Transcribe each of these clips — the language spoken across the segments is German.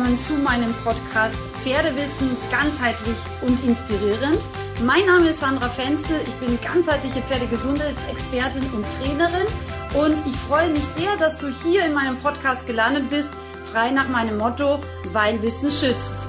willkommen zu meinem Podcast Pferdewissen ganzheitlich und inspirierend. Mein Name ist Sandra Fenzel, ich bin ganzheitliche Pferdegesundheitsexpertin und Trainerin und ich freue mich sehr, dass du hier in meinem Podcast gelandet bist, frei nach meinem Motto, weil Wissen schützt.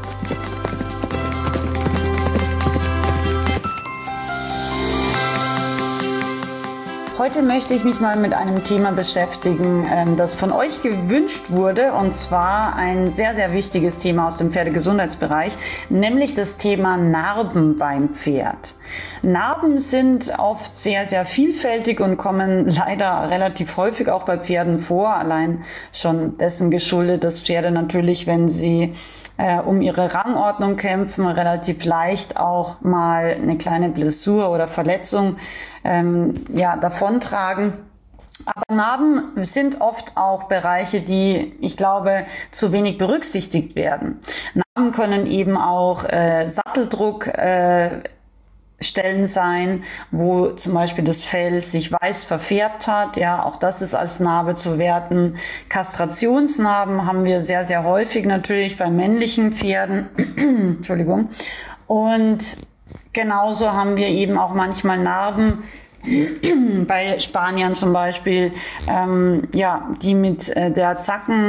Heute möchte ich mich mal mit einem Thema beschäftigen, das von euch gewünscht wurde, und zwar ein sehr, sehr wichtiges Thema aus dem Pferdegesundheitsbereich, nämlich das Thema Narben beim Pferd. Narben sind oft sehr, sehr vielfältig und kommen leider relativ häufig auch bei Pferden vor, allein schon dessen geschuldet, dass Pferde natürlich, wenn sie um ihre Rangordnung kämpfen, relativ leicht auch mal eine kleine Blessur oder Verletzung davontragen. Aber Narben sind oft auch Bereiche, die, ich glaube, zu wenig berücksichtigt werden. Narben können eben auch Satteldruck Stellen sein, wo zum Beispiel das Fell sich weiß verfärbt hat. Ja, auch das ist als Narbe zu werten. Kastrationsnarben haben wir sehr, sehr häufig natürlich bei männlichen Pferden. Entschuldigung. Und genauso haben wir eben auch manchmal Narben bei Spaniern zum Beispiel, die mit der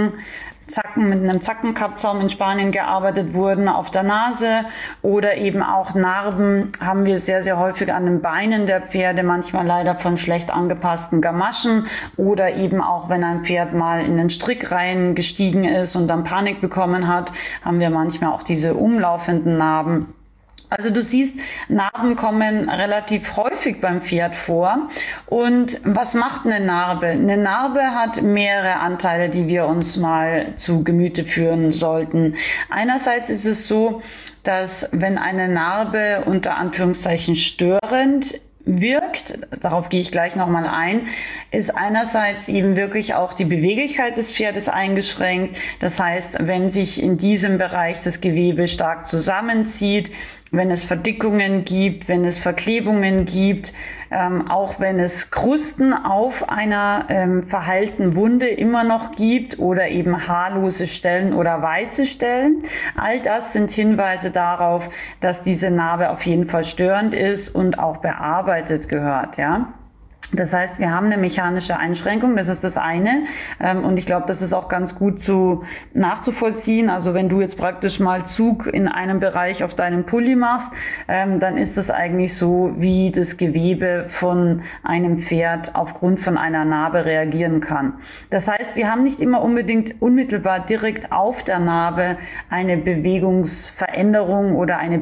mit einem Zackenkappzaum in Spanien gearbeitet wurden auf der Nase, oder eben auch Narben haben wir sehr, sehr häufig an den Beinen der Pferde, manchmal leider von schlecht angepassten Gamaschen, oder eben auch, wenn ein Pferd mal in den Strick reingestiegen ist und dann Panik bekommen hat, haben wir manchmal auch diese umlaufenden Narben. Also du siehst, Narben kommen relativ häufig beim Pferd vor. Und was macht eine Narbe? Eine Narbe hat mehrere Anteile, die wir uns mal zu Gemüte führen sollten. Einerseits ist es so, dass wenn eine Narbe unter Anführungszeichen störend wirkt, darauf gehe ich gleich nochmal ein, ist einerseits eben wirklich auch die Beweglichkeit des Pferdes eingeschränkt. Das heißt, wenn sich in diesem Bereich das Gewebe stark zusammenzieht, wenn es Verdickungen gibt, wenn es Verklebungen gibt, auch wenn es Krusten auf einer verheilten Wunde immer noch gibt oder eben haarlose Stellen oder weiße Stellen. All das sind Hinweise darauf, dass diese Narbe auf jeden Fall störend ist und auch bearbeitet gehört, ja. Das heißt, wir haben eine mechanische Einschränkung, das ist das eine. Und ich glaube, das ist auch ganz gut nachzuvollziehen. Also wenn du jetzt praktisch mal Zug in einem Bereich auf deinem Pulli machst, dann ist das eigentlich so, wie das Gewebe von einem Pferd aufgrund von einer Narbe reagieren kann. Das heißt, wir haben nicht immer unbedingt unmittelbar direkt auf der Narbe eine Bewegungsveränderung oder eine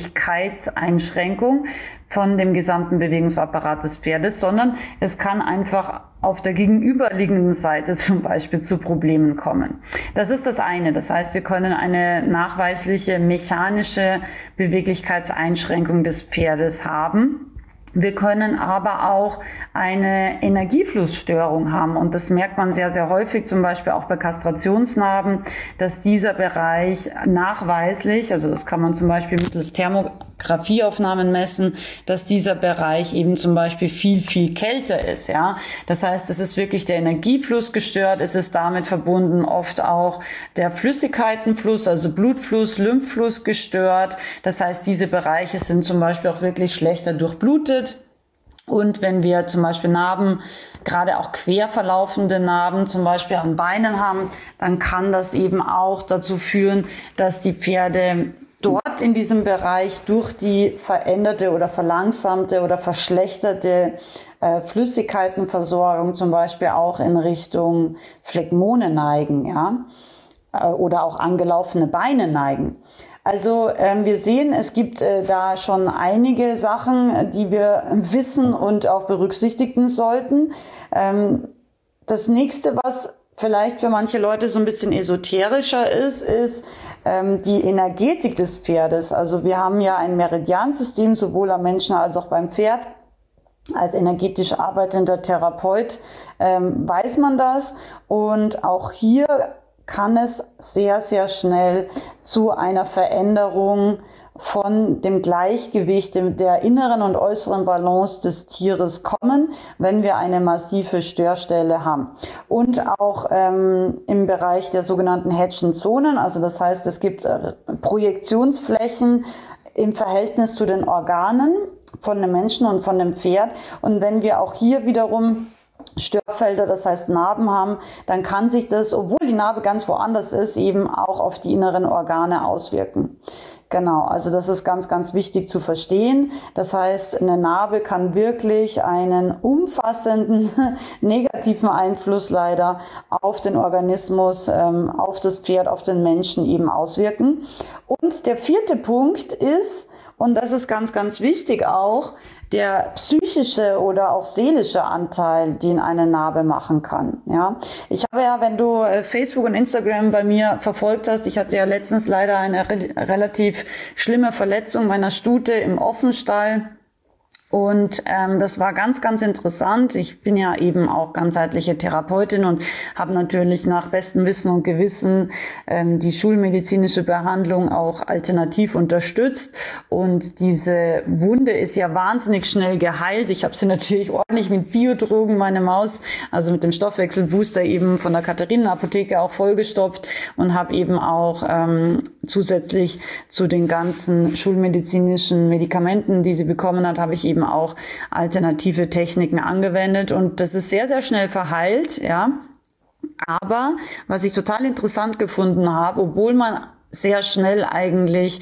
Beweglichkeitseinschränkung von dem gesamten Bewegungsapparat des Pferdes, sondern es kann einfach auf der gegenüberliegenden Seite zum Beispiel zu Problemen kommen. Das ist das eine. Das heißt, wir können eine nachweisliche mechanische Beweglichkeitseinschränkung des Pferdes haben. Wir können aber auch eine Energieflussstörung haben, und das merkt man sehr, sehr häufig, zum Beispiel auch bei Kastrationsnarben, dass dieser Bereich nachweislich, also das kann man zum Beispiel mittels Thermografieaufnahmen messen, dass dieser Bereich eben zum Beispiel viel, viel kälter ist, ja. Das heißt, es ist wirklich der Energiefluss gestört, es ist damit verbunden oft auch der Flüssigkeitenfluss, also Blutfluss, Lymphfluss gestört. Das heißt, diese Bereiche sind zum Beispiel auch wirklich schlechter durchblutet. Und wenn wir zum Beispiel Narben, gerade auch quer verlaufende Narben zum Beispiel an Beinen haben, dann kann das eben auch dazu führen, dass die Pferde dort in diesem Bereich durch die veränderte oder verlangsamte oder verschlechterte Flüssigkeitenversorgung zum Beispiel auch in Richtung Phlegmone neigen, ja, oder auch angelaufene Beine neigen. Also wir sehen, es gibt da schon einige Sachen, die wir wissen und auch berücksichtigen sollten. Das nächste, was vielleicht für manche Leute so ein bisschen esoterischer ist die Energetik des Pferdes. Also wir haben ja ein Meridiansystem, sowohl am Menschen als auch beim Pferd. Als energetisch arbeitender Therapeut weiß man das, und auch hier kann es sehr, sehr schnell zu einer Veränderung von dem Gleichgewicht der inneren und äußeren Balance des Tieres kommen, wenn wir eine massive Störstelle haben. Und auch im Bereich der sogenannten Hedgen Zonen, also das heißt, es gibt Projektionsflächen im Verhältnis zu den Organen von dem Menschen und von dem Pferd. Und wenn wir auch hier wiederum Störfelder, das heißt Narben haben, dann kann sich das, obwohl die Narbe ganz woanders ist, eben auch auf die inneren Organe auswirken. Genau, also das ist ganz, ganz wichtig zu verstehen. Das heißt, eine Narbe kann wirklich einen umfassenden negativen Einfluss leider auf den Organismus, auf das Pferd, auf den Menschen eben auswirken. Und der vierte Punkt ist, und das ist ganz, ganz wichtig auch, der psychische oder auch seelische Anteil, den eine Narbe machen kann. Ja, ich habe ja, wenn du Facebook und Instagram bei mir verfolgt hast, ich hatte ja letztens leider eine relativ schlimme Verletzung meiner Stute im Offenstall. Und das war ganz, ganz interessant. Ich bin ja eben auch ganzheitliche Therapeutin und habe natürlich nach bestem Wissen und Gewissen die schulmedizinische Behandlung auch alternativ unterstützt. Und diese Wunde ist ja wahnsinnig schnell geheilt. Ich habe sie natürlich ordentlich mit Biodrogen, meine Maus, also mit dem Stoffwechselbooster eben von der Katharinen-Apotheke auch vollgestopft und habe eben auch zusätzlich zu den ganzen schulmedizinischen Medikamenten, die sie bekommen hat, habe ich eben auch alternative Techniken angewendet und das ist sehr, sehr schnell verheilt, ja. Aber was ich total interessant gefunden habe, obwohl man sehr schnell eigentlich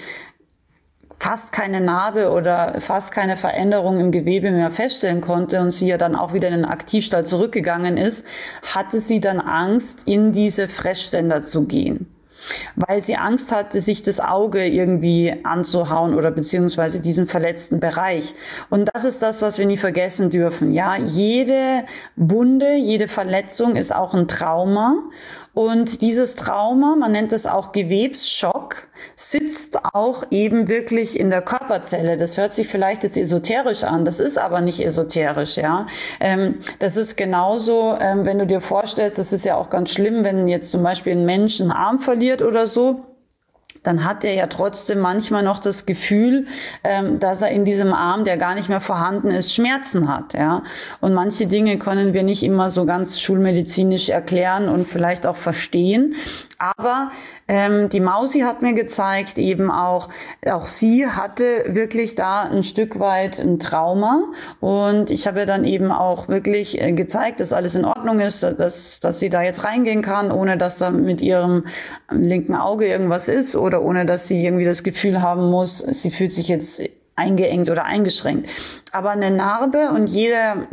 fast keine Narbe oder fast keine Veränderung im Gewebe mehr feststellen konnte und sie ja dann auch wieder in den Aktivstall zurückgegangen ist, hatte sie dann Angst, in diese Fressständer zu gehen. Weil sie Angst hatte, sich das Auge irgendwie anzuhauen oder beziehungsweise diesen verletzten Bereich. Und das ist das, was wir nie vergessen dürfen. Ja, jede Wunde, jede Verletzung ist auch ein Trauma. Und dieses Trauma, man nennt es auch Gewebsschock, sitzt auch eben wirklich in der Körperzelle. Das hört sich vielleicht jetzt esoterisch an, das ist aber nicht esoterisch, ja. Das ist genauso, wenn du dir vorstellst, das ist ja auch ganz schlimm, wenn jetzt zum Beispiel ein Mensch einen Arm verliert oder so, dann hat er ja trotzdem manchmal noch das Gefühl, dass er in diesem Arm, der gar nicht mehr vorhanden ist, Schmerzen hat, ja. Und manche Dinge können wir nicht immer so ganz schulmedizinisch erklären und vielleicht auch verstehen. Aber die Mausi hat mir gezeigt, eben auch sie hatte wirklich da ein Stück weit ein Trauma. Und ich habe ihr dann eben auch wirklich gezeigt, dass alles in Ordnung ist, dass sie da jetzt reingehen kann, ohne dass da mit ihrem linken Auge irgendwas ist oder ohne dass sie irgendwie das Gefühl haben muss, sie fühlt sich jetzt eingeengt oder eingeschränkt. Aber eine Narbe und jeder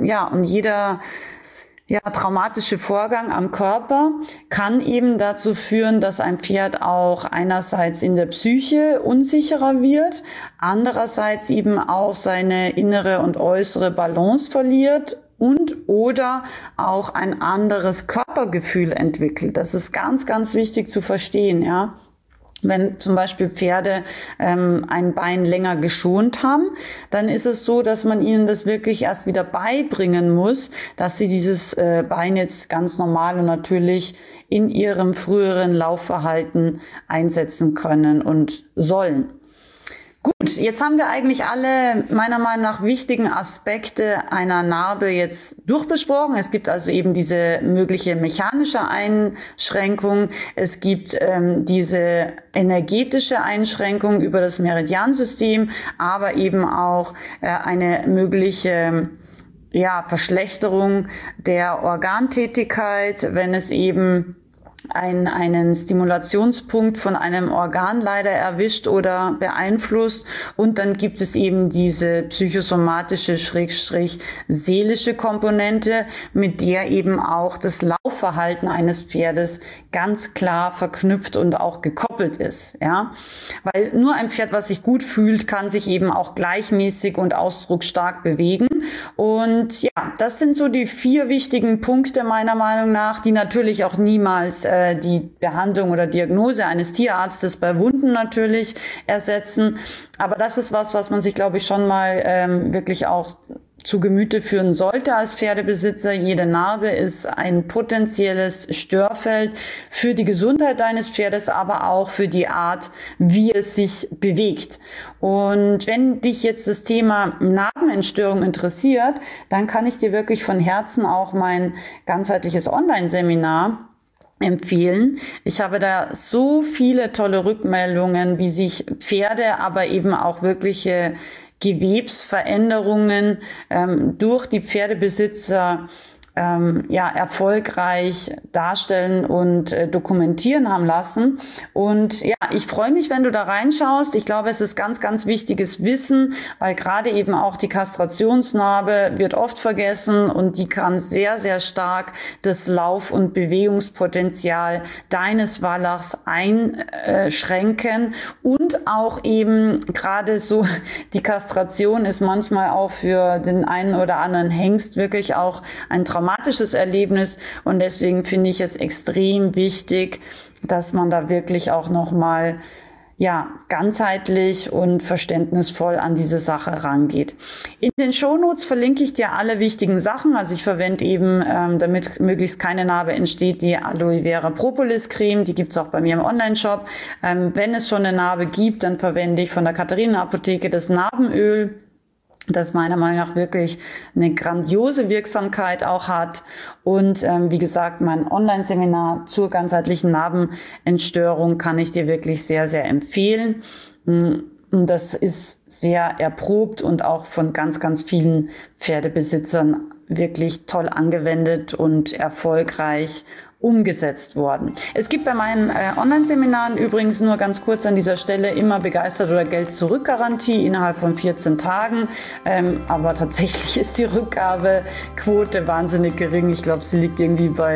traumatische Vorgang am Körper kann eben dazu führen, dass ein Pferd auch einerseits in der Psyche unsicherer wird, andererseits eben auch seine innere und äußere Balance verliert und oder auch ein anderes Körpergefühl entwickelt. Das ist ganz, ganz wichtig zu verstehen, ja. Wenn zum Beispiel Pferde ein Bein länger geschont haben, dann ist es so, dass man ihnen das wirklich erst wieder beibringen muss, dass sie dieses Bein jetzt ganz normal und natürlich in ihrem früheren Laufverhalten einsetzen können und sollen. Gut, jetzt haben wir eigentlich alle meiner Meinung nach wichtigen Aspekte einer Narbe jetzt durchbesprochen. Es gibt also eben diese mögliche mechanische Einschränkung. Es gibt diese energetische Einschränkung über das Meridiansystem, aber eben auch eine mögliche Verschlechterung der Organtätigkeit, wenn es eben einen Stimulationspunkt von einem Organ leider erwischt oder beeinflusst. Und dann gibt es eben diese psychosomatische seelische Komponente, mit der eben auch das Laufverhalten eines Pferdes ganz klar verknüpft und auch gekoppelt ist. Ja, weil nur ein Pferd, was sich gut fühlt, kann sich eben auch gleichmäßig und ausdrucksstark bewegen. Und ja, das sind so die 4 wichtigen Punkte meiner Meinung nach, die natürlich auch niemals die Behandlung oder Diagnose eines Tierarztes bei Wunden natürlich ersetzen. Aber das ist was man sich, glaube ich, schon mal wirklich auch zu Gemüte führen sollte als Pferdebesitzer. Jede Narbe ist ein potenzielles Störfeld für die Gesundheit deines Pferdes, aber auch für die Art, wie es sich bewegt. Und wenn dich jetzt das Thema Narbenentstörung interessiert, dann kann ich dir wirklich von Herzen auch mein ganzheitliches Online-Seminar empfehlen. Ich habe da so viele tolle Rückmeldungen, wie sich Pferde, aber eben auch wirkliche Gewebsveränderungen durch die Pferdebesitzer erfolgreich darstellen und dokumentieren haben lassen. Und ja, ich freue mich, wenn du da reinschaust. Ich glaube, es ist ganz, ganz wichtiges Wissen, weil gerade eben auch die Kastrationsnarbe wird oft vergessen und die kann sehr, sehr stark das Lauf- und Bewegungspotenzial deines Wallachs einschränken und auch eben gerade so die Kastration ist manchmal auch für den einen oder anderen Hengst wirklich auch ein traumatisches Erlebnis und deswegen finde ich es extrem wichtig, dass man da wirklich auch nochmal ganzheitlich und verständnisvoll an diese Sache rangeht. In den Shownotes verlinke ich dir alle wichtigen Sachen. Also ich verwende eben, damit möglichst keine Narbe entsteht, die Aloe Vera Propolis Creme. Die gibt's auch bei mir im Online-Shop. Wenn es schon eine Narbe gibt, dann verwende ich von der Katharina Apotheke das Narbenöl, das meiner Meinung nach wirklich eine grandiose Wirksamkeit auch hat. Und wie gesagt, mein Online-Seminar zur ganzheitlichen Narbenentstörung kann ich dir wirklich sehr, sehr empfehlen. Und das ist sehr erprobt und auch von ganz, ganz vielen Pferdebesitzern wirklich toll angewendet und erfolgreich umgesetzt worden. Es gibt bei meinen Online-Seminaren übrigens nur ganz kurz an dieser Stelle immer begeistert oder Geld-Zurück-Garantie innerhalb von 14 Tagen. Aber tatsächlich ist die Rückgabequote wahnsinnig gering. Ich glaube, sie liegt irgendwie bei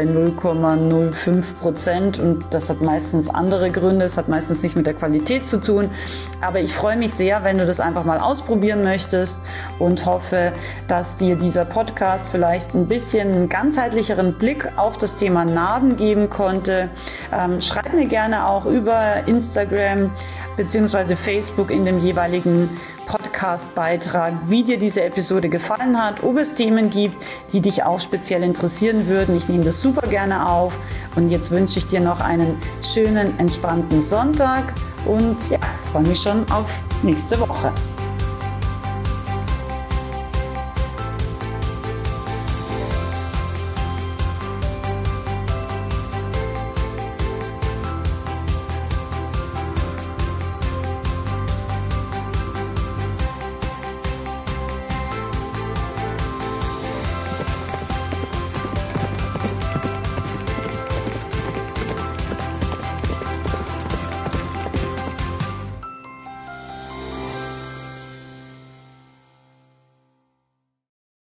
0,05% und das hat meistens andere Gründe. Es hat meistens nicht mit der Qualität zu tun. Aber ich freue mich sehr, wenn du das einfach mal ausprobieren möchtest und hoffe, dass dir dieser Podcast vielleicht ein bisschen einen ganzheitlicheren Blick auf das Thema Narben geben konnte. Schreib mir gerne auch über Instagram bzw. Facebook in dem jeweiligen Podcast-Beitrag, wie dir diese Episode gefallen hat, ob es Themen gibt, die dich auch speziell interessieren würden. Ich nehme das super gerne auf und jetzt wünsche ich dir noch einen schönen, entspannten Sonntag und freue mich schon auf nächste Woche.